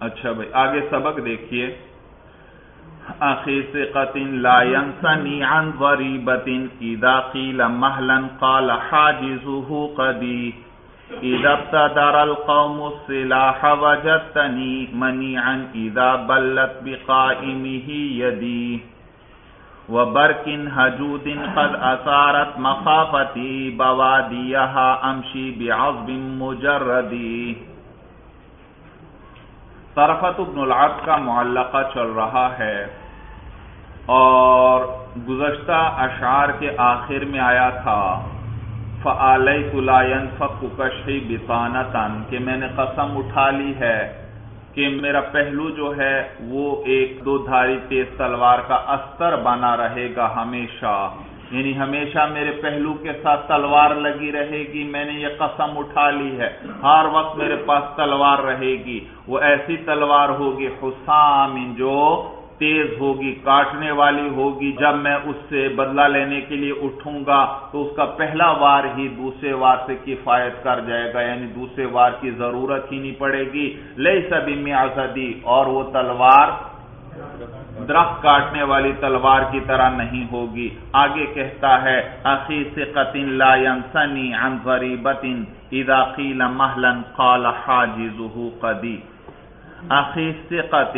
اچھا بھائی آگے سبق دیکھیے. اخی ثقۃ لا ينثني عن ضریبۃ اذا قیل مہلا قال حاجزه قدی اذا ابتدر القوم السلاح وجدتني منيعا اذا بلت بقائمه يدي وبرك هجود قد اثارت مخافتي بواديها امشي بعصب مجردي. طرفت ابن العبد کا معلقہ چل رہا ہے اور گزشتہ اشعار کے آخر میں آیا تھا فَآلَيْتُ لَا يَنْفَقُ كَشْحِي بِطَانَةً کہ میں نے قسم اٹھا لی ہے کہ میرا پہلو جو ہے وہ ایک دو دھاری تیز تلوار کا استر بنا رہے گا ہمیشہ، یعنی ہمیشہ میرے پہلو کے ساتھ تلوار لگی رہے گی. میں نے یہ قسم اٹھا لی ہے ہر وقت میرے پاس تلوار رہے گی. وہ ایسی تلوار ہوگی حسام جو تیز ہوگی، کاٹنے والی ہوگی. جب میں اس سے بدلہ لینے کے لیے اٹھوں گا تو اس کا پہلا وار ہی دوسرے وار سے کفایت کر جائے گا، یعنی دوسرے وار کی ضرورت ہی نہیں پڑے گی. لیس بمعضدی، اور وہ تلوار درخت کاٹنے والی تلوار کی طرح نہیں ہوگی. آگے کہتا ہے اخی ثقۃ لا ينثني عن ضریبۃ اذا قیل مہلا قال حاجزه قدی. اخی ثقۃ،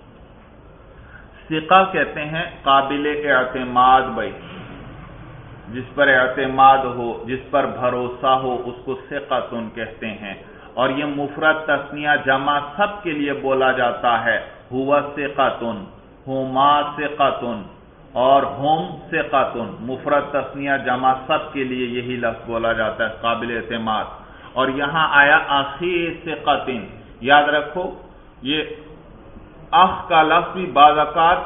ثقہ کہتے ہیں قابل اعتماد بھائی، جس پر اعتماد ہو، جس پر بھروسہ ہو، اس کو ثقۃ کہتے ہیں. اور یہ مفرد تثنیہ جمع سب کے لیے بولا جاتا ہے. ہوا ثقۃ، ہما ثقۃ اور ہم ثقۃ، مفرد تثنیہ جمع سب کے لیے یہی لفظ بولا جاتا ہے قابل اعتماد. اور یہاں آیا اخی ثقۃ، یاد رکھو یہ اخ کا لفظ بھی بعض اوقات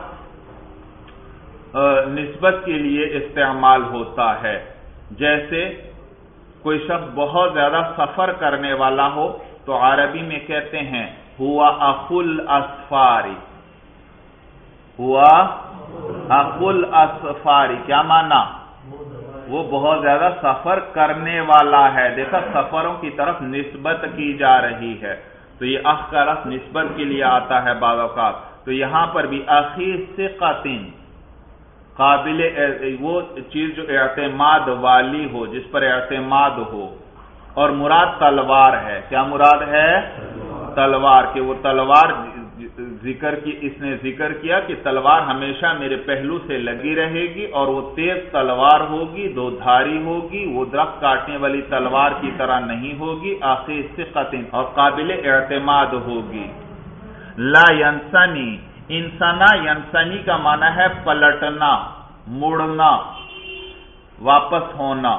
نسبت کے لیے استعمال ہوتا ہے. جیسے کوئی شخص بہت زیادہ سفر کرنے والا ہو تو عربی میں کہتے ہیں ہوا اخو الاسفاری، ہوا اخو الاسفاری. کیا معنی؟ وہ بہت زیادہ سفر کرنے والا ہے. دیکھا سفروں کی طرف نسبت کی جا رہی ہے تو یہ اخ کا لفظ نسبت کے لیے آتا ہے بعض اوقات. تو یہاں پر بھی اخی ثقۃ، قابل وہ چیز جو اعتماد والی ہو، جس پر اعتماد ہو. اور مراد تلوار ہے. کیا مراد ہے؟ تلوار. کہ وہ تلوار اس نے ذکر کیا کہ تلوار ہمیشہ میرے پہلو سے لگی رہے گی اور وہ تیز تلوار ہوگی، دو دھاری ہوگی، وہ درخت کاٹنے والی تلوار کی طرح نہیں ہوگی. اخی ثقۃ، اور قابل اعتماد ہوگی. لا ینثنی، انسنا ینثنی کا معنی ہے پلٹنا، مڑنا، واپس ہونا.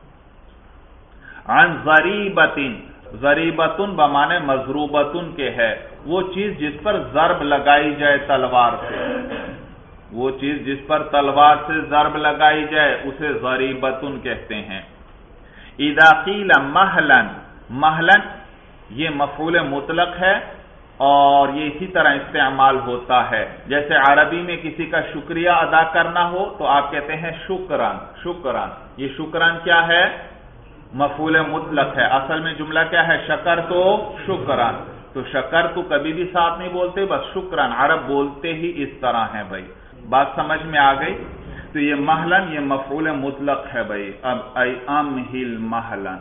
عن ضریبۃ، ضریبۃ بمعنی مضروبۃ کے ہے وہ چیز جس پر ضرب لگائی جائے تلوار سے، وہ چیز جس پر تلوار سے ضرب لگائی جائے اسے ضریبۃ کہتے ہیں. اذا قیل مہلا، مہلا یہ مفعول مطلق ہے اور یہ اسی طرح استعمال ہوتا ہے. جیسے عربی میں کسی کا شکریہ ادا کرنا ہو تو آپ کہتے ہیں شکران. شکران، یہ شکران کیا ہے؟ مفعول مطلق ہے. اصل میں جملہ کیا ہے؟ شکر تو شکران. تو شکر تو کبھی بھی ساتھ نہیں بولتے، بس شکران. عرب بولتے ہی اس طرح ہیں بھائی. بات سمجھ میں آ گئی؟ تو یہ مہلن یہ مفعول مطلق ہے بھائی. اب ای امہل مہلن،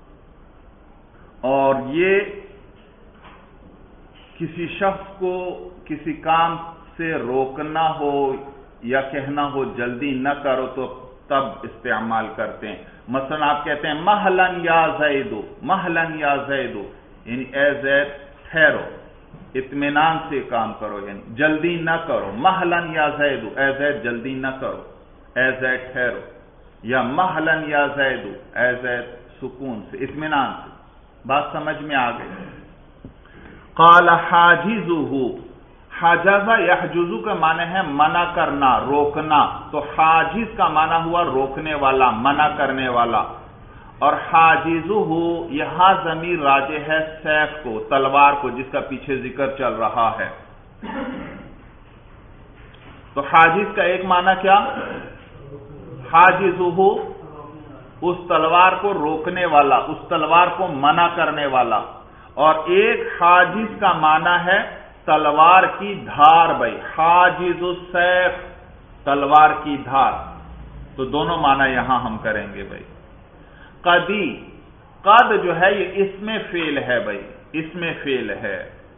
اور یہ کسی شخص کو کسی کام سے روکنا ہو یا کہنا ہو جلدی نہ کرو تو تب استعمال کرتے ہیں. مثلا آپ کہتے ہیں مہلن یا زیدو، مہلن یا زیدو، یعنی اے زید ٹھہرو، اطمینان سے کام کرو، یعنی جلدی نہ کرو. مہلن یا زیدو، اے زید جلدی نہ کرو، اے زید ٹھہرو. یا مہلن یا زیدو، اے زید سکون سے، اطمینان سے. بات سمجھ میں آ گئی؟ قال حاجزه، حجز یحجز کا معنی ہے منع کرنا، روکنا. تو حاجز کا معنی ہوا روکنے والا، منع کرنے والا. اور حاجزه یہاں ضمیر راجع ہے سیف کو، تلوار کو، جس کا پیچھے ذکر چل رہا ہے. تو حاجز کا ایک معنی کیا؟ حاجزه اس تلوار کو روکنے والا، اس تلوار کو منع کرنے والا. اور ایک حاجز کا معنی ہے تلوار کی دھار بھائی، حاجز السیف تلوار کی دھار، تو دونوں معنی یہاں ہم کریں گے بھائی۔ قدی، قد جو ہے یہ اس میں فعل ہے بھائی، اس میں فعل ہے،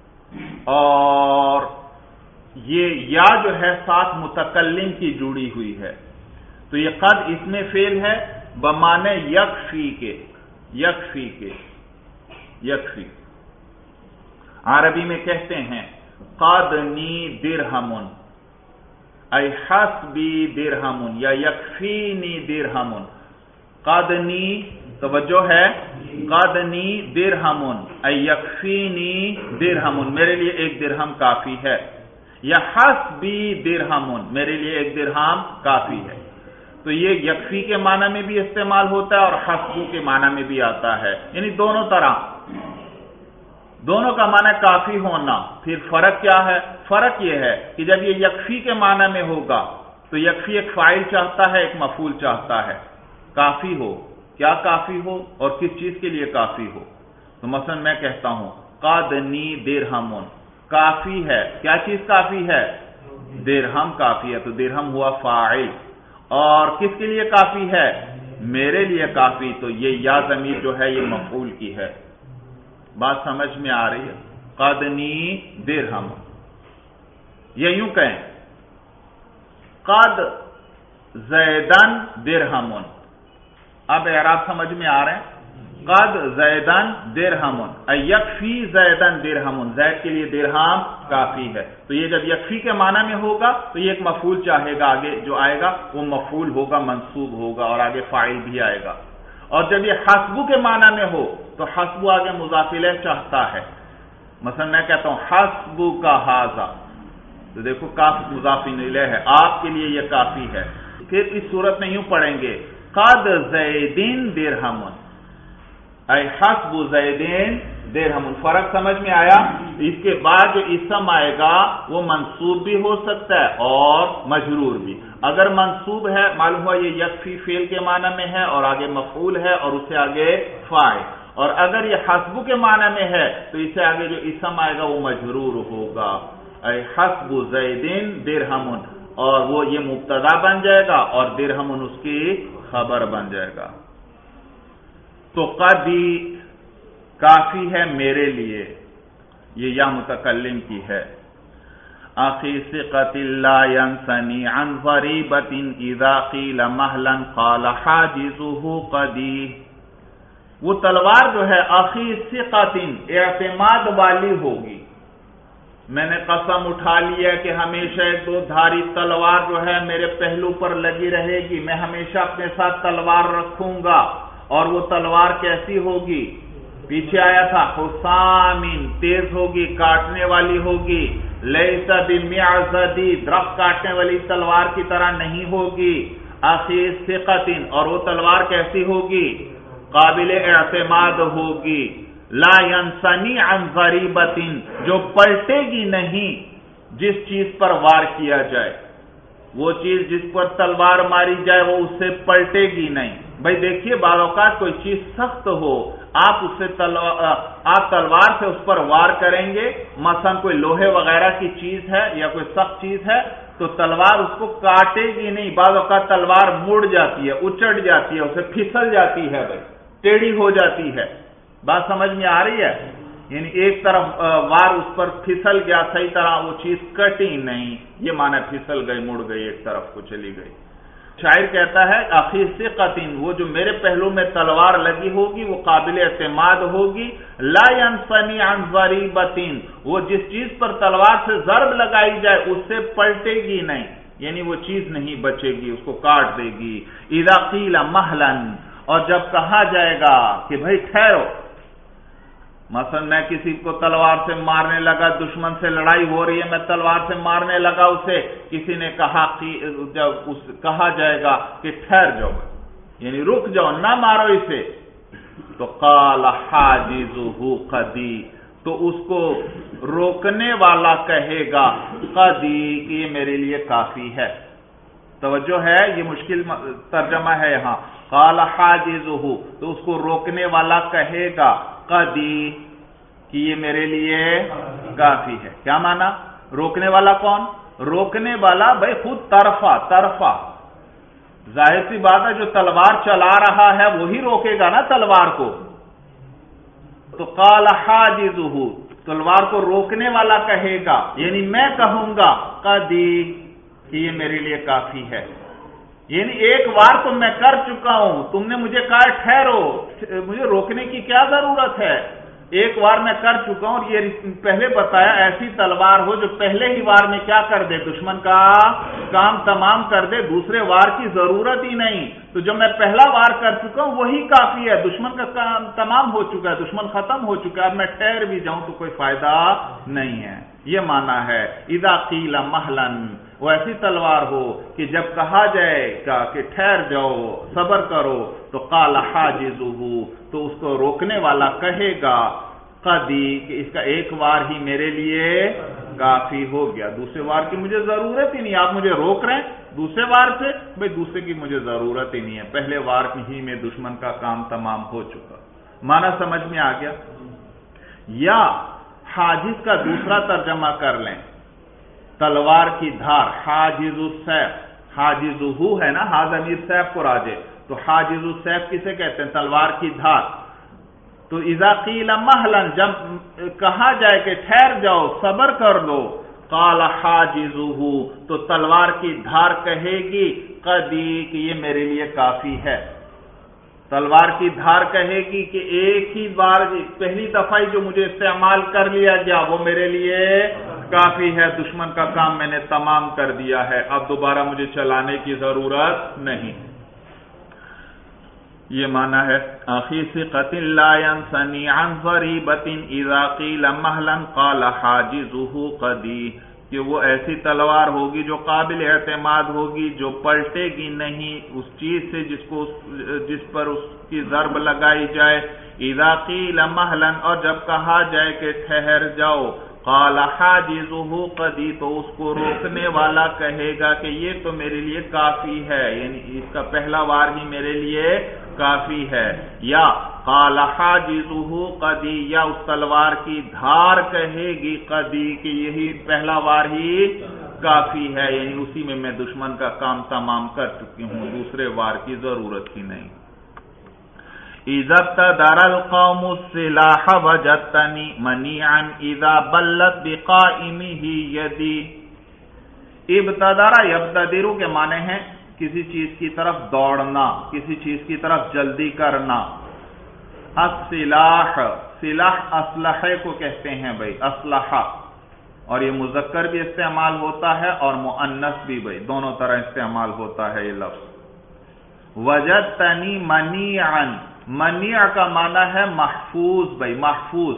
اور یہ یا جو ہے ساتھ متکلم کی جڑی ہوئی ہے، تو یہ قد اس میں فعل ہے بمانے یکفی کے، یکفی کے، یکفی۔ عربی میں کہتے ہیں قدنی درہم، ای حسبی درہم یا یکفینی درہم۔ قدنی توجہ ہے، قدنی درہم ای یکفینی درہم، میرے لیے ایک درہم کافی ہے، یا حسبی درہم، میرے لیے ایک درہم کافی ہے۔ تو یہ یکفی کے معنی میں بھی استعمال ہوتا ہے اور حسبو کے معنی میں بھی آتا ہے، یعنی دونوں طرح، دونوں کا معنی کافی ہونا۔ پھر فرق کیا ہے؟ فرق یہ ہے کہ جب یہ یکفی کے معنی میں ہوگا تو یکفی ایک فاعل چاہتا ہے، ایک مفعول چاہتا ہے، کافی ہو، کیا کافی ہو اور کس چیز کے لیے کافی ہو۔ تو مثلا میں کہتا ہوں قدنی درہم، کافی ہے، کیا چیز کافی ہے؟ درہم کافی ہے، تو درہم ہوا فاعل، اور کس کے لیے کافی ہے؟ میرے لیے کافی، تو یہ یا ضمیر جو ہے یہ مفعول کی ہے۔ بات سمجھ میں آ رہی ہے؟ قدنی درہم، یہ یوں کہیں قد زیدن درہم، اب اعراب سمجھ میں آ رہے ہیں؟ قد زیدن درہم یکفی زیدن درہم، زید کے لیے درہم کافی ہے، تو یہ جب یکفی کے معنی میں ہوگا تو یہ ایک مفعول چاہے گا، آگے جو آئے گا وہ مفعول ہوگا، منصوب ہوگا، اور آگے فاعل بھی آئے گا۔ اور جب یہ حسبو کے معنی میں ہو تو حسبو آگے مضاف الیہ چاہتا ہے، مثلا میں کہتا ہوں حسبو کا ھذا، تو دیکھو کاف مضاف الیہ ہے، آپ کے لیے یہ کافی ہے۔ پھر اس صورت میں یوں پڑھیں گے قد زیدن درہم اے حسب زیدین درہم، فرق سمجھ میں آیا؟ اس کے بعد جو اسم آئے گا وہ منصوب بھی ہو سکتا ہے اور مجرور بھی۔ اگر منصوب ہے معلوم ہوا یہ یکفی فعل کے معنی میں ہے اور آگے مفعول ہے اور اس سے آگے فاعل، اور اگر یہ حسب کے معنی میں ہے تو اس سے آگے جو اسم آئے گا وہ مجرور ہوگا، اے حسب زیدین درہم، اور وہ یہ مبتدا بن جائے گا اور درہم اس کی خبر بن جائے گا۔ تو قدی کافی ہے میرے لیے، یہ یا متکلم کی ہے۔ اخی ثقۃ لا ينثني عن ضریبۃ اذا قیل مہلا قال حاجزه قدی، وہ تلوار جو ہے اخی ثقۃ اعتماد والی ہوگی، میں نے قسم اٹھا لی ہے کہ ہمیشہ ایک دو دھاری تلوار جو ہے میرے پہلو پر لگی رہے گی، میں ہمیشہ اپنے ساتھ تلوار رکھوں گا، اور وہ تلوار کیسی ہوگی؟ پیچھے آیا تھا حسامن، تیز ہوگی، کاٹنے والی ہوگی، لیس بمیعضدی، درخت کاٹنے والی تلوار کی طرح نہیں ہوگی، اخی ثقۃ، اور وہ تلوار کیسی ہوگی؟ قابل اعتماد ہوگی، لا ينثنی عن ضریبۃ، جو پلٹے گی نہیں جس چیز پر وار کیا جائے، وہ چیز جس پر تلوار ماری جائے وہ اس سے پلٹے گی نہیں۔ بھائی دیکھیے بعض اوقات کوئی چیز سخت ہو، آپ تلوار سے اس پر وار کریں گے، مثلا کوئی لوہے وغیرہ کی چیز ہے یا کوئی سخت چیز ہے تو تلوار اس کو کاٹے گی نہیں، بعض اوقات تلوار مڑ جاتی ہے، اچٹ جاتی ہے، اسے پھسل جاتی ہے، بھائی ٹیڑھی ہو جاتی ہے۔ بات سمجھ میں آ رہی ہے؟ یعنی ایک طرف وار اس پر پھسل گیا، صحیح طرح وہ چیز کٹی نہیں، یہ معنی پھسل گئی، مڑ گئی، ایک طرف کو چلی گئی۔ شاعر کہتا ہے اخی ثقۃ، وہ جو میرے پہلو میں تلوار لگی ہوگی وہ قابل اعتماد ہوگی، لا ينثنی عن ضریبۃ، وہ جس چیز پر تلوار سے ضرب لگائی جائے اس سے پلٹے گی نہیں، یعنی وہ چیز نہیں بچے گی، اس کو کاٹ دے گی۔ اذا قیل مہلا، اور جب کہا جائے گا کہ بھائی ٹھہرو، مثلا میں کسی کو تلوار سے مارنے لگا، دشمن سے لڑائی ہو رہی ہے، میں تلوار سے مارنے لگا اسے، کسی نے کہا جب کہا جائے گا کہ ٹھہر جاؤ، یعنی رک جاؤ، نہ مارو اسے، تو قال حاجزه قدی، تو اس کو روکنے والا کہے گا قدی کہ یہ میرے لیے کافی ہے۔ توجہ ہے، یہ مشکل ترجمہ ہے یہاں، قال حاجزه، تو اس کو روکنے والا کہے گا قدی کہ یہ میرے لیے کافی ہے۔ کیا مانا؟ روکنے والا کون؟ روکنے والا بھائی خود طرفہ ظاہر سی بات ہے، جو تلوار چلا رہا ہے وہی روکے گا نا تلوار کو۔ تو قال حاجزہ، تلوار کو روکنے والا کہے گا، یعنی میں کہوں گا قدی کہ یہ میرے لیے کافی ہے، یعنی ایک بار تو میں کر چکا ہوں، تم نے مجھے کہا ٹھہرو، مجھے روکنے کی کیا ضرورت ہے، ایک بار میں کر چکا ہوں۔ اور یہ پہلے بتایا ایسی تلوار ہو جو پہلے ہی وار میں کیا کر دے، دشمن کا کام تمام کر دے، دوسرے وار کی ضرورت ہی نہیں۔ تو جب میں پہلا وار کر چکا ہوں وہی کافی ہے، دشمن کا کام تمام ہو چکا ہے، دشمن ختم ہو چکا ہے، اب میں ٹھہر بھی جاؤں تو کوئی فائدہ نہیں ہے۔ یہ معنی ہے اذا قیل مہلن، وہ ایسی تلوار ہو کہ جب کہا جائے گا کہ ٹھہر جاؤ، صبر کرو، تو قال حاجزہ، تو اس کو روکنے والا کہے گا قدی کہ اس کا ایک وار ہی میرے لیے کافی ہو گیا، دوسرے وار کی مجھے ضرورت ہی نہیں، آپ مجھے روک رہے ہیں دوسرے وار سے، بھئی دوسرے کی مجھے ضرورت ہی نہیں ہے، پہلے وار ہی میں دشمن کا کام تمام ہو چکا۔ معنی سمجھ میں آ گیا؟ یا حاجز کا دوسرا ترجمہ کر لیں، تلوار کی دھار، حاجز السیف، حاجزہ ہے نا، ہا ضمیر سیف کو راجع، تو حاجز السیف کسے کہتے ہیں؟ تلوار کی دھار۔ تو اذا قیل مہلن، جب کہا جائے کہ ٹھہر جاؤ، صبر کر لو، قال حاجزہ، تو تلوار کی دھار کہے گی قدی کہ یہ میرے لیے کافی ہے۔ تلوار کی دھار کہے گی کہ ایک ہی بار، پہلی دفعہ جو مجھے استعمال کر لیا گیا وہ میرے لیے کافی ہے، دشمن کا کام میں نے تمام کر دیا ہے، اب دوبارہ مجھے چلانے کی ضرورت نہیں۔ یہ معنی ہے اخی ثقۃ لا ينثنی عن ضریبۃ اذا قیل مہلا قال حاجزہ قدی، کہ وہ ایسی تلوار ہوگی جو قابل اعتماد ہوگی، جو پلٹے گی نہیں اس چیز سے جس پر اس کی ضرب لگائی جائے۔ اذا قیل مہلا، اور جب کہا جائے کہ ٹھہر جاؤ، قال حاجزہ قدی، تو اس کو روکنے والا کہے گا کہ یہ تو میرے لیے کافی ہے، یعنی اس کا پہلا وار ہی میرے لیے کافی ہے۔ یا قال حاجزہ قدی، یا اس تلوار کی دھار کہے گی قدی کہ یہی پہلا وار ہی کافی ہے، یعنی اسی میں دشمن کا کام تمام کر چکی ہوں، دوسرے وار کی ضرورت ہی نہیں۔ اذا ابتدر القوم السلاح وجدتنی منیعا اذا بلت بقائمہ یدی۔ ابتدر یبتدر کے معنی ہیں کسی چیز کی طرف دوڑنا، کسی چیز کی طرف جلدی کرنا۔ السلاح، سلاح اسلحے کو کہتے ہیں بھائی، اسلحہ، اور یہ مذکر بھی استعمال ہوتا ہے اور مؤنث بھی بھائی، دونوں طرح استعمال ہوتا ہے یہ لفظ۔ وجدتنی منیعا، منیع کا معنی ہے محفوظ بھائی، محفوظ،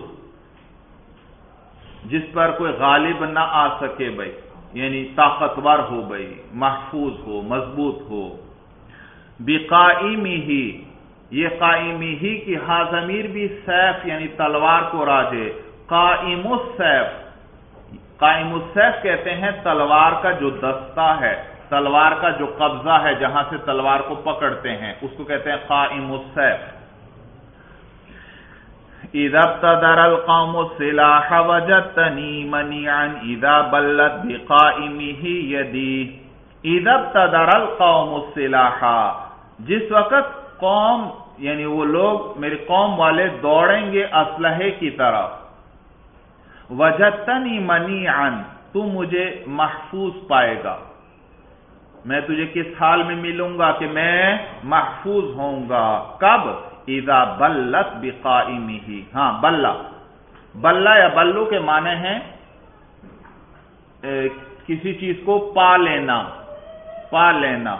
جس پر کوئی غالب نہ آ سکے بھائی، یعنی طاقتور ہو بھائی، محفوظ ہو، مضبوط ہو۔ بقائمہ، یہ قائمہ کی ہا ضمیر بھی سیف یعنی تلوار کو راجع۔ قائم السیف، قائم السیف کہتے ہیں تلوار کا جو دستہ ہے، تلوار کا جو قبضہ ہے، جہاں سے تلوار کو پکڑتے ہیں، اس کو کہتے ہیں قائم السیف۔ اذا ابتدر القوم السلاح وجدتنی منیعا اذا بلت بقائمہ یدی۔ اذا ابتدر القوم السلاح، جس وقت قوم یعنی وہ لوگ میری قوم والے دوڑیں گے اسلحے کی طرف، وجدتنی منیعا، تو مجھے محفوظ پائے گا، میں تجھے کس حال میں ملوں گا کہ میں محفوظ ہوں گا، کب؟ اذا بلت بقائمہ، ہاں بلہ، بلہ یا بلو کے معنی ہیں کسی چیز کو پا لینا، پا لینا۔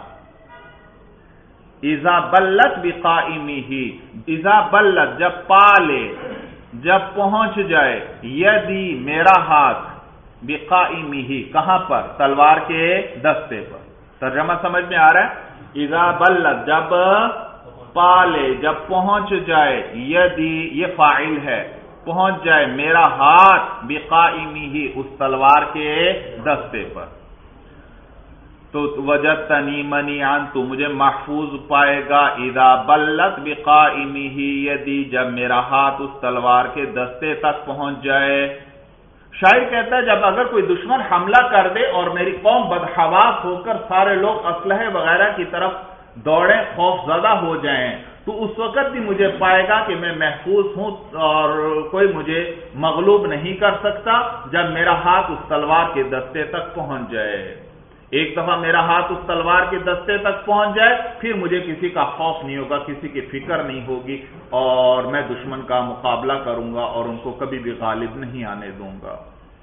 اذا بلت بقائمہ، اذا بلت جب پا لے، جب پہنچ جائے، یدی میرا ہاتھ، بقائمہ کہاں پر؟ تلوار کے دستے پر۔ ترجمہ سمجھ میں آ رہا ہے؟ اذا بلت جب پا لے، جب پہنچ جائے، یدی یہ فاعل ہے، پہنچ جائے میرا ہاتھ، بقائمہ اس تلوار کے دستے پر۔ تو وجدتنی منیعا، تو مجھے محفوظ پائے گا، اذا بلت بقائمہ یدی، جب میرا ہاتھ اس تلوار کے دستے تک پہنچ جائے۔ شاعر کہتا ہے جب اگر کوئی دشمن حملہ کر دے اور میری قوم بدحواس ہو کر سارے لوگ اسلحے وغیرہ کی طرف دوڑیں، خوف زدہ ہو جائیں، تو اس وقت بھی مجھے پائے گا کہ میں محفوظ ہوں اور کوئی مجھے مغلوب نہیں کر سکتا جب میرا ہاتھ اس تلوار کے دستے تک پہنچ جائے۔ ایک دفعہ میرا ہاتھ اس تلوار کے دستے تک پہنچ جائے، پھر مجھے کسی کا خوف نہیں ہوگا، کسی کی فکر نہیں ہوگی، اور میں دشمن کا مقابلہ کروں گا اور ان کو کبھی بھی غالب نہیں آنے دوں گا۔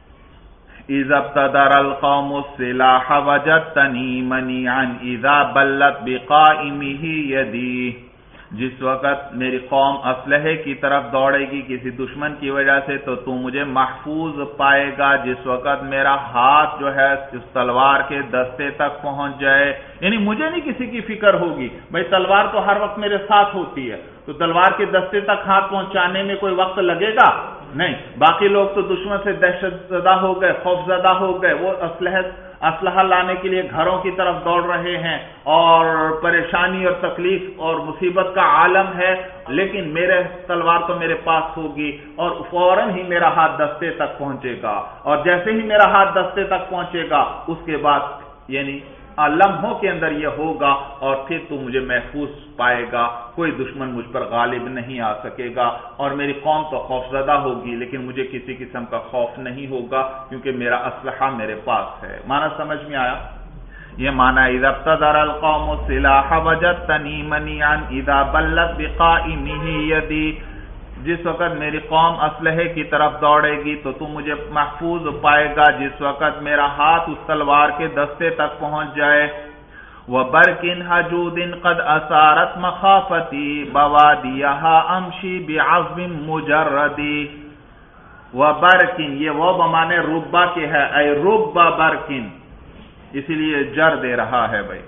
اذا ابتدر القوم السلاح وجدتنی منیعا اذا بلت بقائمہ یدی، جس وقت میری قوم اسلحے کی طرف دوڑے گی کسی دشمن کی وجہ سے، تو مجھے محفوظ پائے گا جس وقت میرا ہاتھ جو ہے اس تلوار کے دستے تک پہنچ جائے۔ یعنی مجھے نہیں کسی کی فکر ہوگی، بھائی تلوار تو ہر وقت میرے ساتھ ہوتی ہے، تو تلوار کے دستے تک ہاتھ پہنچانے میں کوئی وقت لگے گا نہیں۔ باقی لوگ تو دشمن سے دہشت زدہ ہو گئے، خوف زدہ ہو گئے، وہ اسلحہ لانے کے لیے گھروں کی طرف دوڑ رہے ہیں اور پریشانی اور تکلیف اور مصیبت کا عالم ہے، لیکن میرے تلوار تو میرے پاس ہوگی اور فوراً ہی میرا ہاتھ دستے تک پہنچے گا، اور جیسے ہی میرا ہاتھ دستے تک پہنچے گا اس کے بعد یعنی لمحوں کے اندر یہ ہوگا، اور پھر تو مجھے محفوظ پائے گا، کوئی دشمن مجھ پر غالب نہیں آ سکے گا، اور میری قوم تو خوفزدہ ہوگی لیکن مجھے کسی قسم کا خوف نہیں ہوگا کیونکہ میرا اسلحہ میرے پاس ہے۔ معنی سمجھ میں آیا؟ یہ معنی اذا ابتدر القوم السلاح وجدتنی منیعا اذا بلت بقائمہ یدی، جس وقت میری قوم اسلحے کی طرف دوڑے گی تو مجھے محفوظ پائے گا جس وقت میرا ہاتھ اس تلوار کے دستے تک پہنچ جائے۔ وَبَرْكٍ حَجُودٍ قَدْ أَثَارَتْ مَخَافَتِي بَوَادِيَهَا أَمْشِي بِعَزْمٍ مُجَرَّدٍ۔ وَبَرْكٍ، یہ وہ بمانے ربا کے ہے، اے ربا برکن، اسی لیے جر دے رہا ہے بھائی۔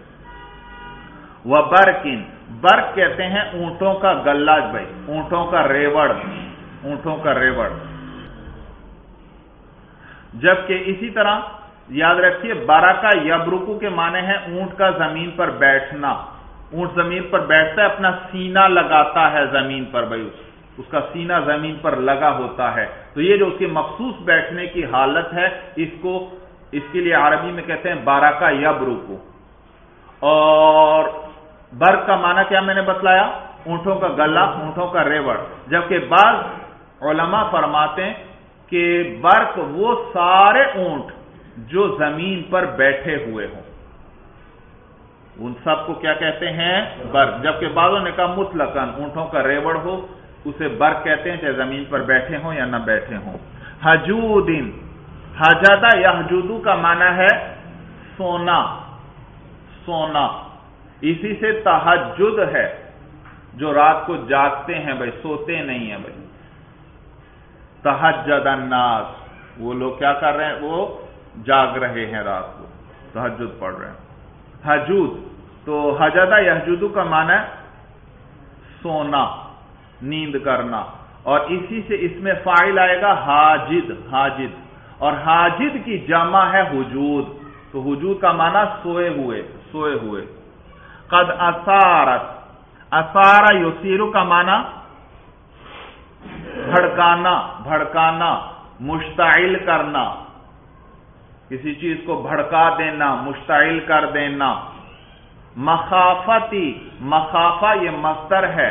وَبَرْكٍ، برق کہتے ہیں اونٹوں کا گلہ بھائی، اونٹوں کا ریوڑ، اونٹوں کا ریوڑ۔ جبکہ اسی طرح یاد رکھیے برکا یبرکو کے معنی ہے اونٹ کا زمین پر بیٹھنا، اونٹ زمین پر بیٹھتا ہے، اپنا سینہ لگاتا ہے زمین پر بھائی، اس کا سینہ زمین پر لگا ہوتا ہے، تو یہ جو اس کی مخصوص بیٹھنے کی حالت ہے اس کے لیے عربی میں کہتے ہیں برکا یبرکو۔ اور برق کا معنی کیا میں نے بتلایا؟ اونٹوں کا گلہ، اونٹوں کا ریوڑ۔ جبکہ بعض علماء فرماتے ہیں کہ برق وہ سارے اونٹ جو زمین پر بیٹھے ہوئے ہوں، ان سب کو کیا کہتے ہیں؟ برق۔ جبکہ بعضوں نے کہا مطلقاً اونٹوں کا ریوڑ ہو اسے برق کہتے ہیں، چاہے زمین پر بیٹھے ہوں یا نہ بیٹھے ہوں۔ حجودن، حجدہ یحجدو کا معنی ہے سونا، سونا، اسی سے تہجد ہے، جو رات کو جاگتے ہیں بھائی، سوتے نہیں ہیں بھائی۔ تہجد الناس، وہ لوگ کیا کر رہے ہیں؟ وہ جاگ رہے ہیں، رات کو تہجد پڑھ رہے ہیں۔ حجود، تو حجدہ یحجدو کا معنی ہے سونا، نیند کرنا، اور اسی سے اس میں فاعل آئے گا حاجد، حاجد، اور حاجد کی جمع ہے حجود، تو حجود کا معنی سوئے ہوئے، سوئے ہوئے۔ قد اثارت، اثارا یثیرو کا معنی بھڑکانا، بھڑکانا، مشتعل کرنا، کسی چیز کو بھڑکا دینا، مشتعل کر دینا۔ مخافتی، مخافہ یہ مصدر ہے،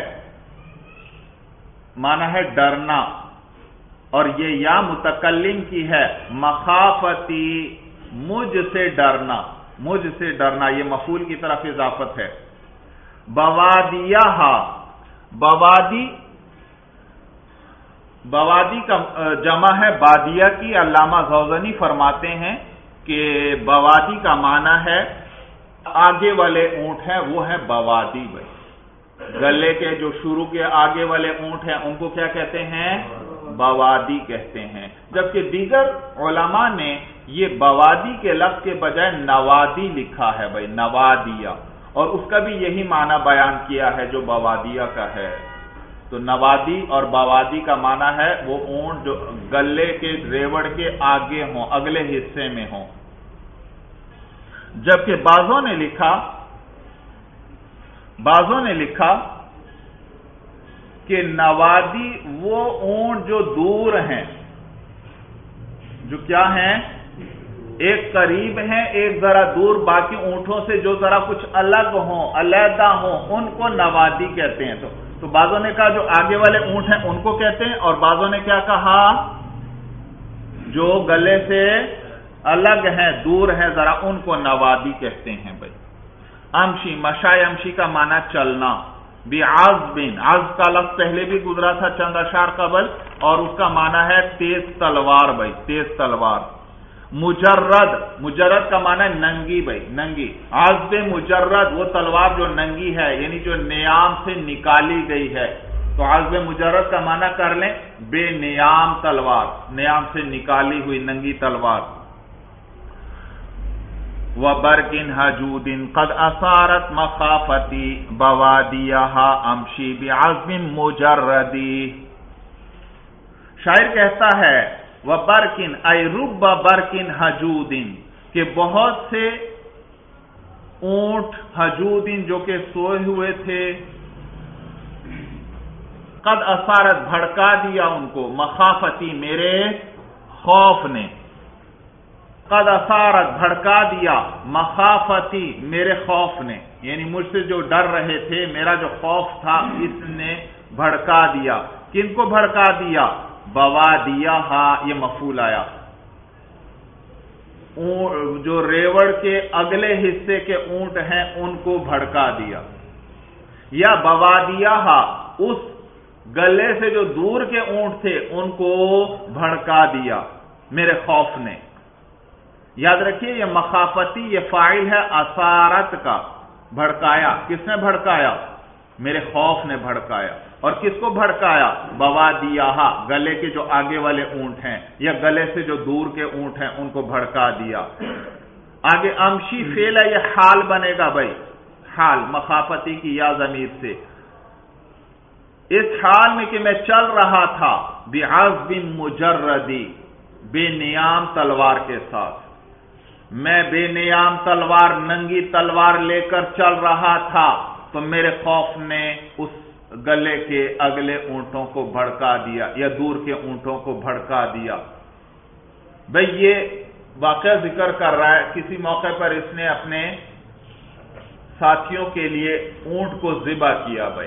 معنی ہے ڈرنا، اور یہ یا متکلم کی ہے، مخافتی مجھ سے ڈرنا، مجھ سے ڈرنا، یہ مفعول کی طرف اضافت ہے۔ بوادیہا، بوادی، بوادی کا جمع ہے بادیہ کی۔ علامہ زوزنی فرماتے ہیں کہ بوادی کا معنی ہے آگے والے اونٹ ہیں وہ ہیں بوادی بھائی، گلے کے جو شروع کے آگے والے اونٹ ہیں ان کو کیا کہتے ہیں؟ بوادی کہتے ہیں۔ جبکہ دیگر علماء نے یہ بوادی کے لفظ کے بجائے نوادی لکھا ہے بھائی، نوادیہ، اور اس کا بھی یہی معنی بیان کیا ہے جو بوادیہ کا ہے۔ تو نوادی اور بوادی کا معنی ہے وہ اونٹ جو گلے کے ریوڑ کے آگے ہوں، اگلے حصے میں ہوں۔ جبکہ بعضوں نے لکھا کہ نوادی وہ اونٹ جو دور ہیں، جو کیا ہیں، ایک قریب ہیں ایک ذرا دور، باقی اونٹوں سے جو ذرا کچھ الگ ہوں، علیحدہ ہوں، ان کو نوادی کہتے ہیں۔ تو بعضوں نے کہا جو آگے والے اونٹ ہیں ان کو کہتے ہیں، اور بعضوں نے کیا کہا، جو گلے سے الگ ہیں، دور ہیں ذرا، ان کو نوادی کہتے ہیں۔ بھائی امشی، مشا یمشی کا معنی چلنا، بعضب، عضب کا لفظ پہلے بھی گزرا تھا چند اشعار قبل، اور اس کا معنی ہے تیز تلوار۔ بھائی تیز تلوار۔ مجرد کا معنی ہے ننگی۔ بھائی ننگی، عضب مجرد وہ تلوار جو ننگی ہے، یعنی جو نیام سے نکالی گئی ہے، تو عضب مجرد کا معنی کر لیں بے نیام تلوار، نیام سے نکالی ہوئی ننگی تلوار۔ وَبَرْقٍ حَجُودٍ قَدْ أَثَارَتْ مَخَافَتِي بَوَادِيَهَا أَمْشِي بِعَزْمٍ مُجَرَّدٍ۔ شاعر کہتا ہے وَبَرْقٍ أَيْ رُبَّ بَرْقٍ حَجُودٍ، کہ بہت سے اونٹ حجود جو کہ سوئے ہوئے تھے، قد اثارت بھڑکا دیا ان کو، مخافتی میرے خوف نے، قد اثارت بھڑکا دیا، مخافتی میرے خوف نے، یعنی مجھ سے جو ڈر رہے تھے، میرا جو خوف تھا اس نے بھڑکا دیا۔ کن کو بھڑکا دیا؟ بوادیہا، یہ مفعول آیا، جو ریوڑ کے اگلے حصے کے اونٹ ہیں ان کو بھڑکا دیا، یا بوادیہا اس گلے سے جو دور کے اونٹ تھے ان کو بھڑکا دیا میرے خوف نے۔ یاد رکھیے یہ مخافتی، یہ فاعل ہے اثارت کا، بھڑکایا۔ کس نے بھڑکایا؟ میرے خوف نے بھڑکایا۔ اور کس کو بھڑکایا؟ بوادیہا، گلے کے جو آگے والے اونٹ ہیں یا گلے سے جو دور کے اونٹ ہیں ان کو بھڑکا دیا۔ آگے امشی فعل ہے، یہ حال بنے گا۔ بھائی حال مخافتی کی یا ضمیر سے، اس حال میں کہ میں چل رہا تھا بعضب مجردی، بے نیام تلوار کے ساتھ، میں بے نیام تلوار، ننگی تلوار لے کر چل رہا تھا، تو میرے خوف نے اس گلے کے اگلے اونٹوں کو بھڑکا دیا یا دور کے اونٹوں کو بھڑکا دیا۔ بھئی یہ واقعہ ذکر کر رہا ہے، کسی موقع پر اس نے اپنے ساتھیوں کے لیے اونٹ کو ذبح کیا۔ بھائی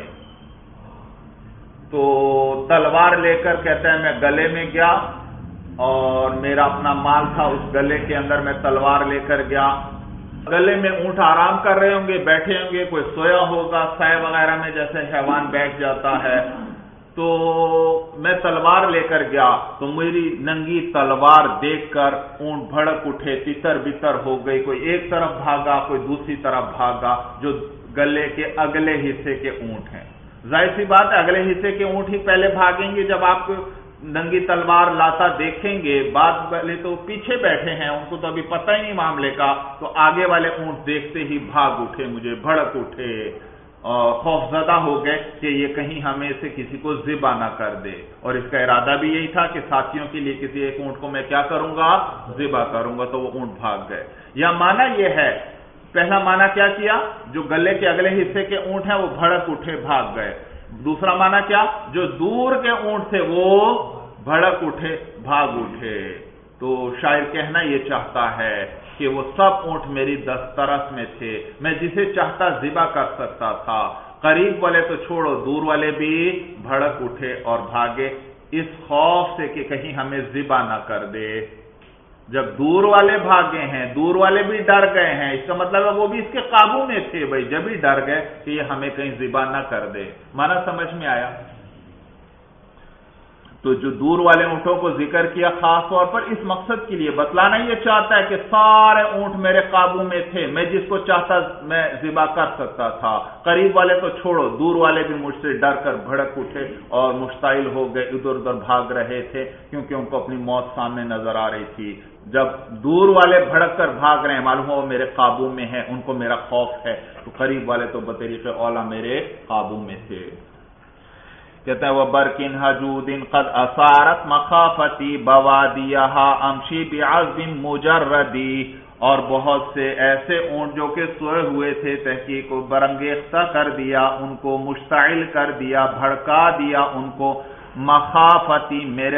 تو تلوار لے کر کہتا ہے میں گلے میں گیا اور میرا اپنا مال تھا، اس گلے کے اندر میں تلوار لے کر گیا۔ گلے میں اونٹ آرام کر رہے ہوں گے، بیٹھے ہوں گے، کوئی سویا ہوگا سائے وغیرہ میں جیسے حیوان بیٹھ جاتا ہے، تو میں تلوار لے کر گیا تو میری ننگی تلوار دیکھ کر اونٹ بھڑک اٹھے، تتر بتر ہو گئی، کوئی ایک طرف بھاگا کوئی دوسری طرف بھاگا، جو گلے کے اگلے حصے کے اونٹ ہیں۔ ظاہر سی بات ہے اگلے حصے کے اونٹ ہی پہلے بھاگیں گے، جب آپ ننگی تلوار لاتا دیکھیں گے، بعد والے تو پیچھے بیٹھے ہیں، ان کو تو ابھی پتہ ہی نہیں معاملے کا، تو آگے والے اونٹ دیکھتے ہی بھاگ اٹھے، مجھے بھڑک اٹھے اور خوف زدہ ہو گئے کہ یہ کہیں ہمیں سے کسی کو ذبح نہ کر دے، اور اس کا ارادہ بھی یہی تھا کہ ساتھیوں کے لیے کسی ایک اونٹ کو میں کیا کروں گا؟ ذبح کروں گا، تو وہ اونٹ بھاگ گئے۔ یا معنی یہ ہے، پہلا معنی کیا کیا؟ جو گلے کے اگلے حصے کے اونٹ ہیں وہ بھڑک اٹھے، بھاگ گئے۔ دوسرا معنی کیا؟ جو دور کے اونٹ تھے وہ بھڑک اٹھے، بھاگ اٹھے۔ تو شاعر کہنا یہ چاہتا ہے کہ وہ سب اونٹ میری دسترس میں تھے، میں جسے چاہتا ذبح کر سکتا تھا، قریب والے تو چھوڑو دور والے بھی بھڑک اٹھے اور بھاگے، اس خوف سے کہ کہیں ہمیں ذبح نہ کر دے۔ جب دور والے بھاگے ہیں، دور والے بھی ڈر گئے ہیں، اس کا مطلب ہے وہ بھی اس کے قابو میں تھے، بھائی جب ہی ڈر گئے کہ یہ ہمیں کہیں ذبح نہ کر دے۔ معنی سمجھ میں آیا؟ تو جو دور والے اونٹوں کو ذکر کیا خاص طور پر اس مقصد کے لیے، بتلانا یہ چاہتا ہے کہ سارے اونٹ میرے قابو میں تھے، میں جس کو چاہتا میں ذبح کر سکتا تھا، قریب والے تو چھوڑو دور والے بھی مجھ سے ڈر کر بھڑک اٹھے اور مشتعل ہو گئے، ادھر ادھر بھاگ رہے تھے کیونکہ ان کو اپنی موت سامنے نظر آ رہی تھی۔ جب دور والے بھڑک کر بھاگ رہے ہیں، معلوم ہو میرے قابو میں ہیں، ان کو میرا خوف ہے، تو قریب والے تو بطریق اولا میرے قابو میں تھے۔ کہتا ہے وَبَرْقٍ حَجُودٍ قَدْ أَثَارَتْ مَخَافَتِي بَوَادِيَهَا أَمْشِي بِعَزْبٍ مُجَرَّدٍ، اور بہت سے ایسے اونٹ جو کہ سوئے ہوئے تھے، تحقیق کو برانگیختہ کر دیا، ان کو مشتعل کر دیا، بھڑکا دیا ان کو، مخافتی میرے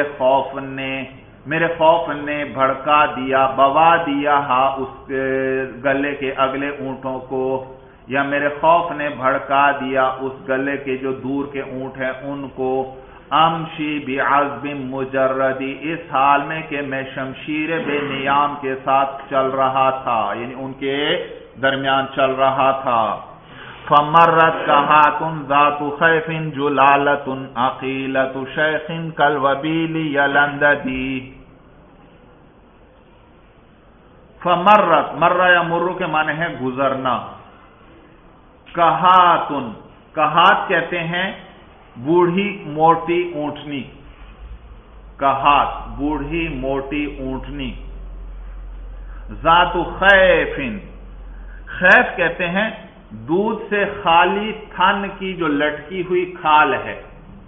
خوف نے بھڑکا دیا، بوا دیا اس کے گلے کے اگلے اونٹوں کو، یا میرے خوف نے بھڑکا دیا اس گلے کے جو دور کے اونٹ ہیں ان کو، امشی بعزب مجردی، اس حال میں کہ میں شمشیر بے نیام کے ساتھ چل رہا تھا، یعنی ان کے درمیان چل رہا تھا۔ فمرت کہات ذات خیف جلالت عقیلت شیخ کالوبیل یلنددی۔ فمرت، مر یا مرو کے معنی ہے گزرنا، کہاتن، کہات کہتے ہیں بوڑھی موٹی اونٹنی، کہات بوڑھی موٹی اونٹنی، ذات خیف، خیف کہتے ہیں دودھ سے خالی تھن کی جو لٹکی ہوئی کھال ہے،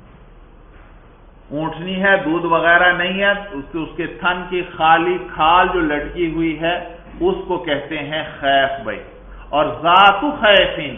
اونٹنی ہے دودھ وغیرہ نہیں ہے، اس کے تھن کی خالی کھال جو لٹکی ہوئی ہے اس کو کہتے ہیں خیف بھائی۔ اور ذات خیفین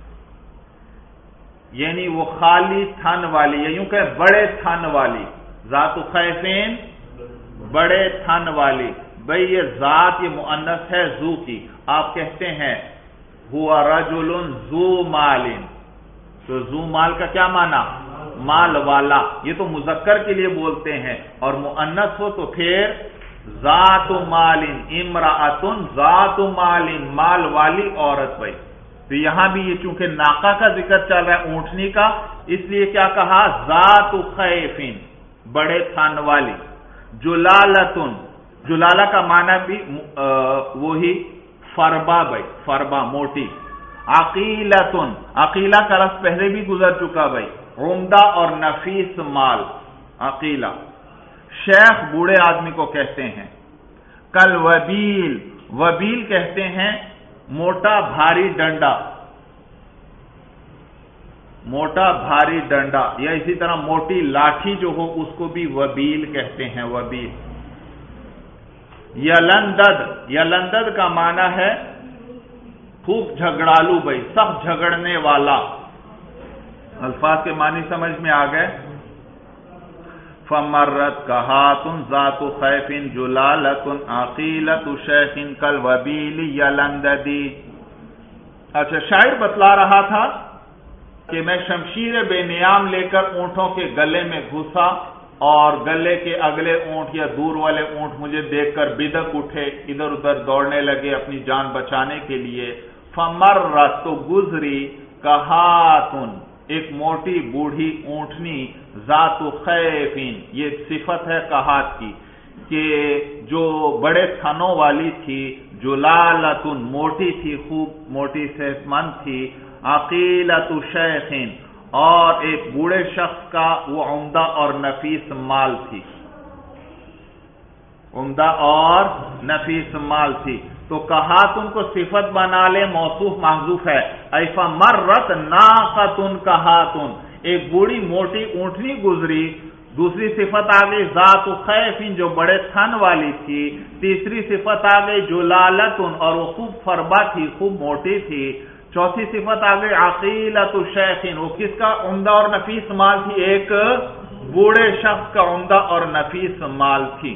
یعنی وہ خالی تھن والی، یا یوں کہ بڑے تھن والی، ذات خیفین بڑے تھن والی۔ بھئی یہ ذات یہ مؤنث ہے ذو کی، آپ کہتے ہیں ہوا رجل ذو مال، تو ذو مال کا کیا معنی؟ مال والا، یہ تو مذکر کے لیے بولتے ہیں، اور مؤنث ہو تو پھر ذات مال، امرأۃ ذات مال، مال والی عورت بھائی۔ تو یہاں بھی یہ چونکہ ناقہ کا ذکر چل رہا ہے اونٹنی کا، اس لیے کیا کہا؟ ذات خیفین بڑے تھن والی، جلالتن، جلالہ کا معنی بھی وہی فربا بھائی، فربا موٹی، عقیلتن، عقیلہ کا لفظ پہلے بھی گزر چکا بھائی، عمدہ اور نفیس مال، عقیلہ۔ شیخ بوڑھے آدمی کو کہتے ہیں، کل وبیل، وبیل کہتے ہیں موٹا بھاری ڈنڈا، موٹا بھاری ڈنڈا، یا اسی طرح موٹی لاٹھی جو ہو اس کو بھی وبیل کہتے ہیں، وبیل۔ یلندد، یلندد کا معنی ہے خوب جھگڑالو بھائی، سخت جھگڑنے والا۔ الفاظ کے معنی سمجھ میں آ گئے؟ فمرت کہات ذات خیف جلالت عقیلت شیخ کالوبیل یلنددی۔ اچھا، شاعر بتلا رہا تھا کہ میں شمشیر بے نیام لے کر اونٹوں کے گلے میں گھسا، اور گلے کے اگلے اونٹ یا دور والے اونٹ مجھے دیکھ کر بدک اٹھے، ادھر ادھر دوڑنے لگے اپنی جان بچانے کے لیے۔ فمرت، تو گزری، کہاتن، ایک موٹی بوڑھی اونٹنی، ذات خیفین، یہ صفت ہے کہات کی کہ جو بڑے تھنوں والی تھی، جلالتن، موٹی تھی، خوب موٹی صحت مند تھی، عقیلت شیخین، اور ایک بوڑھے شخص کا وہ عمدہ اور نفیس مال تھی، عمدہ اور نفیس مال تھی۔ تو کہاتن کو صفت بنا لے، موصوف محذوف ہے، ایفا مرت ناقتن کہاتن، ایک بوڑھی موٹی اونٹنی گزری، دوسری صفت آ گئی ذات خیفین جو بڑے تھن والی تھی، تیسری صفت آ گئی جلالتن اور وہ خوب فربا تھی، خوب موٹی تھی، چوتھی صفت آ گئی عقیلت شیخین، وہ کس کا عمدہ اور نفیس مال تھی؟ ایک بوڑھے شخص کا عمدہ اور نفیس مال تھی۔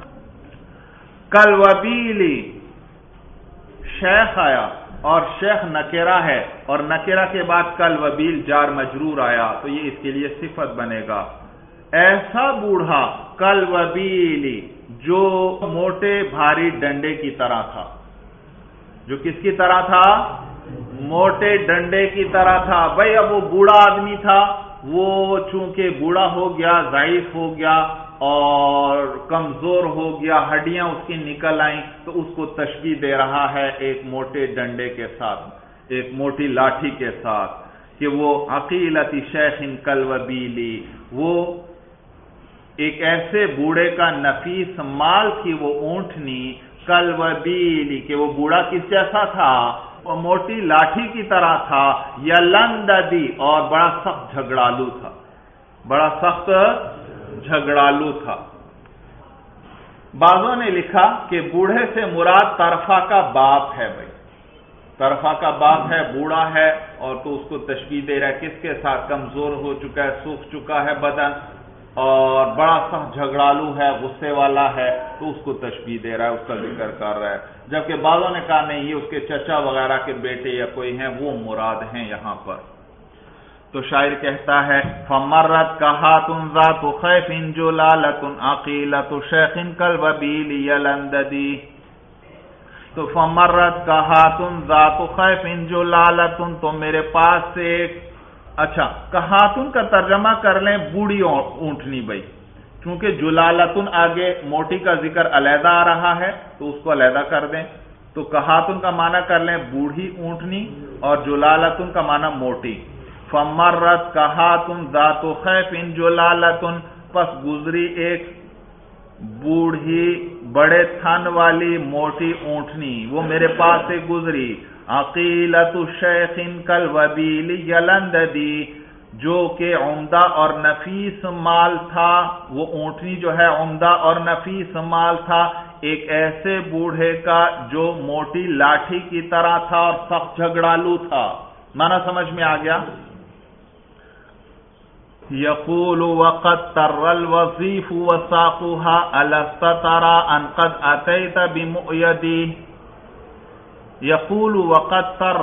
کالوبیلی، شیخ آیا اور شیخ نکرہ ہے، اور نکرہ کے بعد کالوبیل جار مجرور آیا، تو یہ اس کے لیے صفت بنے گا۔ ایسا بوڑھا کالوبیلی جو موٹے بھاری ڈنڈے کی طرح تھا، جو کس کی طرح تھا؟ موٹے ڈنڈے کی طرح تھا۔ بھائی اب وہ بوڑھا آدمی تھا، وہ چونکہ بوڑھا ہو گیا، ضعیف ہو گیا اور کمزور ہو گیا، ہڈیاں اس کی نکل آئیں، تو اس کو تشبیہ دے رہا ہے ایک موٹے ڈنڈے کے ساتھ، ایک موٹی لاٹھی کے ساتھ، کہ وہ عقیلت شیخ کالوبیلی، وہ ایک ایسے بوڑھے کا نفیس مال تھی وہ اونٹنی، کالوبیلی کہ وہ بوڑھا کس جیسا تھا؟ وہ موٹی لاٹھی کی طرح تھا، یلنددی اور بڑا سخت جھگڑالو تھا، بڑا سخت جھگڑالو تھا۔ بعضوں نے لکھا کہ بوڑھے سے مراد طرفہ کا باپ ہے بھائی، طرفہ کا باپ ہے، بوڑھا ہے، اور تو اس کو تشبیہ دے رہا ہے کس کے ساتھ؟ کمزور ہو چکا ہے، سوکھ چکا ہے بدن، اور بڑا سخت جھگڑالو ہے، غصے والا ہے، تو اس کو تشبیہ دے رہا ہے، اس کا ذکر کر رہا ہے۔ جبکہ بعضوں نے کہا نہیں، یہ اس کے چچا وغیرہ کے بیٹے یا کوئی ہیں، وہ مراد ہیں یہاں پر۔ تو شاعر کہتا ہے فمرت کہات ذات خیف جلالۃ عقیلۃ شیخ کالوبیل یلنددی۔ تو فمرت کہات ذات خیف جلالۃ، تو میرے پاس سے اچھا کہاتن کا ترجمہ کر لیں بوڑھی اونٹنی بھائی، کیونکہ جلالتن آگے موٹی کا ذکر علیحدہ آ رہا ہے تو اس کو علیحدہ کر دیں، تو کہاتن کا معنی کر لیں بوڑھی اونٹنی، اور جلالتن کا معنی موٹی۔ فمرت کہاتن ذات خیف جلالتن، پس گزری ایک بوڑھی بڑے تھن والی موٹی اونٹنی، وہ میرے پاس سے گزری۔ عقیلۃ شیخ کالوبیل یلنددی، جو کہ عمدہ اور نفیس مال تھا، وہ اونٹنی جو ہے عمدہ اور نفیس مال تھا ایک ایسے بوڑھے کا جو موٹی لاٹھی کی طرح تھا اور سخت جھگڑالو تھا۔ معنی سمجھ میں آ گیا؟ یقول وقد تر الوظیف وساقها الست ترى ان قد اتيت بمؤیدی۔ یقول وقد تر،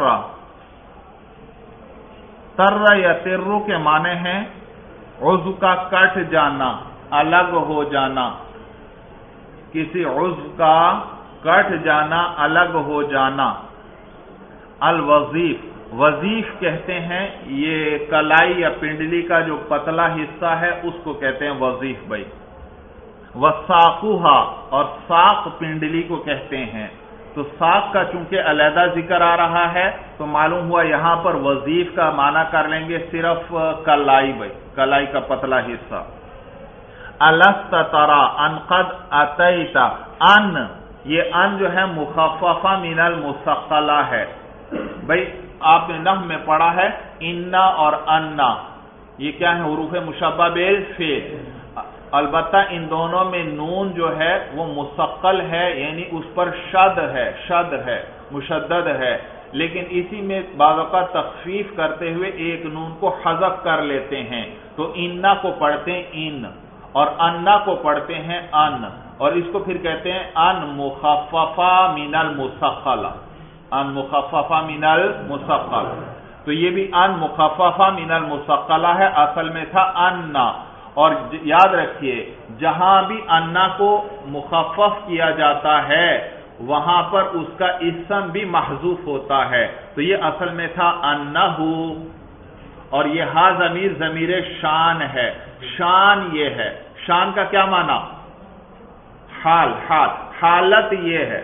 تر یا تر کے معنی ہیں عضو کا کٹ جانا، الگ ہو جانا، کسی عضو کا کٹ جانا، الگ ہو جانا۔ الوظیف، وظیف کہتے ہیں یہ کلائی یا پنڈلی کا جو پتلا حصہ ہے اس کو کہتے ہیں وظیف بھائی۔ وساقها، اور ساق پنڈلی کو کہتے ہیں۔ تو ساق کا چونکہ علیحدہ ذکر آ رہا ہے تو معلوم ہوا یہاں پر وظیف کا معنی کر لیں گے صرف کلائی بھائی، کلائی کا پتلا حصہ۔ الست ترى ان قد اتيت، ان یہ ان جو ہے مخففہ من المثقلہ ہے بھائی، آپ نے نحو میں پڑھا ہے انا اور انا، یہ کیا ہے؟ حروف مشبہ بالفعل، البتہ ان دونوں میں نون جو ہے وہ مثقل ہے، یعنی اس پر شد ہے، مشدد ہے، لیکن اسی میں بعض اوقات تخفیف کرتے ہوئے ایک نون کو حذف کر لیتے ہیں، تو انا کو پڑھتے ہیں ان، اور انا کو پڑھتے ہیں ان، اور اس کو پھر کہتے ہیں ان مخففہ من المثقلہ، ان مخففہ من المثقل۔ تو یہ بھی ان مخففہ من المثقلہ ہے، اصل میں تھا انا۔ اور یاد رکھیے جہاں بھی انا کو مخفف کیا جاتا ہے وہاں پر اس کا اسم بھی محذوف ہوتا ہے، تو یہ اصل میں تھا انہو، اور یہ ہا ضمیر شان ہے، شان یہ ہے، شان کا کیا معنی؟ حال، حالت یہ ہے،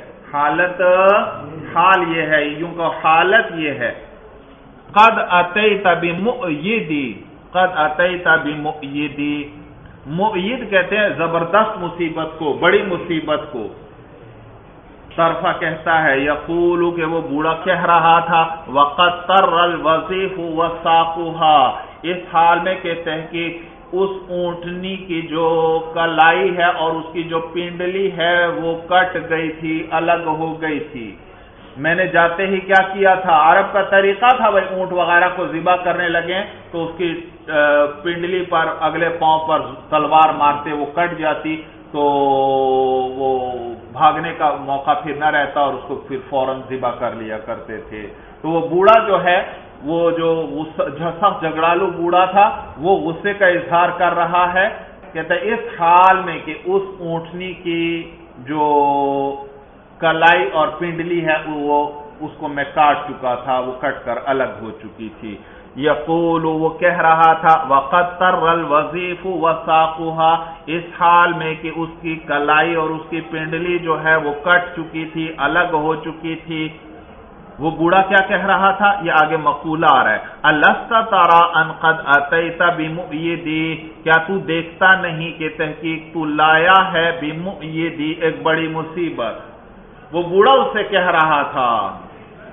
حال یہ ہے، یوں کہ حالت یہ ہے۔ قد اتیت بمؤیدی، قد اتیت بمؤیدی، مؤید کہتے ہیں زبردست مصیبت کو، بڑی مصیبت کو۔ طرفہ کہتا ہے یقول کہ وہ بوڑھا کہہ رہا تھا وقد تر الوظیف وساقها، اس حال میں کہ تحقیق اس اونٹنی کی جو کلائی ہے اور اس کی جو پنڈلی ہے وہ کٹ گئی تھی، الگ ہو گئی تھی۔ میں نے جاتے ہی کیا کیا تھا؟ عرب کا طریقہ تھا بھائی، اونٹ وغیرہ کو ذبح کرنے لگے تو اس کی پنڈلی پر اگلے پاؤں پر تلوار مارتے، وہ کٹ جاتی تو وہ بھاگنے کا موقع پھر نہ رہتا اور اس کو پھر فوراً ذبح کر لیا کرتے تھے۔ تو وہ بوڑھا جو ہے، وہ جو سخت جھگڑالو بوڑھا تھا، وہ غصے کا اظہار کر رہا ہے، کہتا ہے اس حال میں کہ اس اونٹنی کی جو کلائی اور پنڈلی ہے وہ اس کو میں کاٹ چکا تھا، وہ کٹ کر الگ ہو چکی تھی۔ یقول، وہ کہہ رہا تھا وقد تر الوظیف وساقها، اس حال میں کہ اس کی کلائی اور اس کی پنڈلی جو ہے وہ کٹ چکی تھی، الگ ہو چکی تھی۔ وہ بوڑھا کیا کہہ رہا تھا؟ یہ آگے مقولہ آ رہا ہے، الست ترى ان قد اتيت بمؤیدی، کیا تو دیکھتا نہیں کہ تحقیق تو لایا ہے بمؤیدی، ایک بڑی مصیبت۔ وہ بوڑھا اس سے کہہ رہا تھا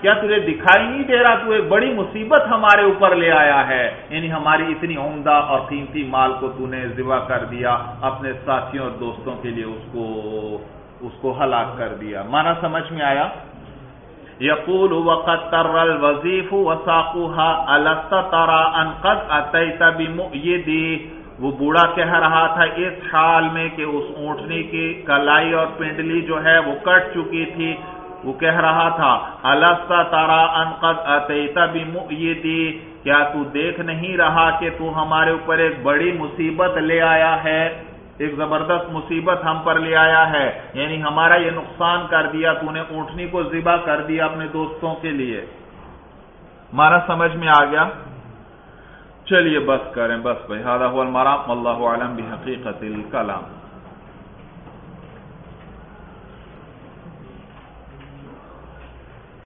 کیا تجھے دکھائی نہیں دے رہا تو ایک بڑی مصیبت ہمارے اوپر لے آیا ہے، یعنی ہماری اتنی عمدہ اور قیمتی مال کو تو نے ذبح کر دیا، اپنے ساتھیوں اور دوستوں کے لیے اس کو ہلاک کر دیا۔ معنی سمجھ میں آیا؟ یقول وقد تر الوظیف وساقها الست ترى ان قد اتيت بمؤيدی، وہ بوڑھا کہہ رہا تھا اس حال میں کہ اس اونٹنی کی کلائی اور پنڈلی جو ہے وہ کٹ چکی تھی، وہ کہہ رہا تھا الست ترى ان قد اتيت بمؤيدی، کیا تو دیکھ نہیں رہا کہ تو ہمارے اوپر ایک بڑی مصیبت لے آیا ہے، ایک زبردست مصیبت ہم پر لے آیا ہے، یعنی ہمارا یہ نقصان کر دیا، تو نے اونٹنی کو ذبح کر دیا اپنے دوستوں کے لیے۔ ہمارا سمجھ میں آ گیا؟ چلیے بس کریں، بس بھائی، ھذا ھو المرام، واللہ اعلم بحقیقت الکلام۔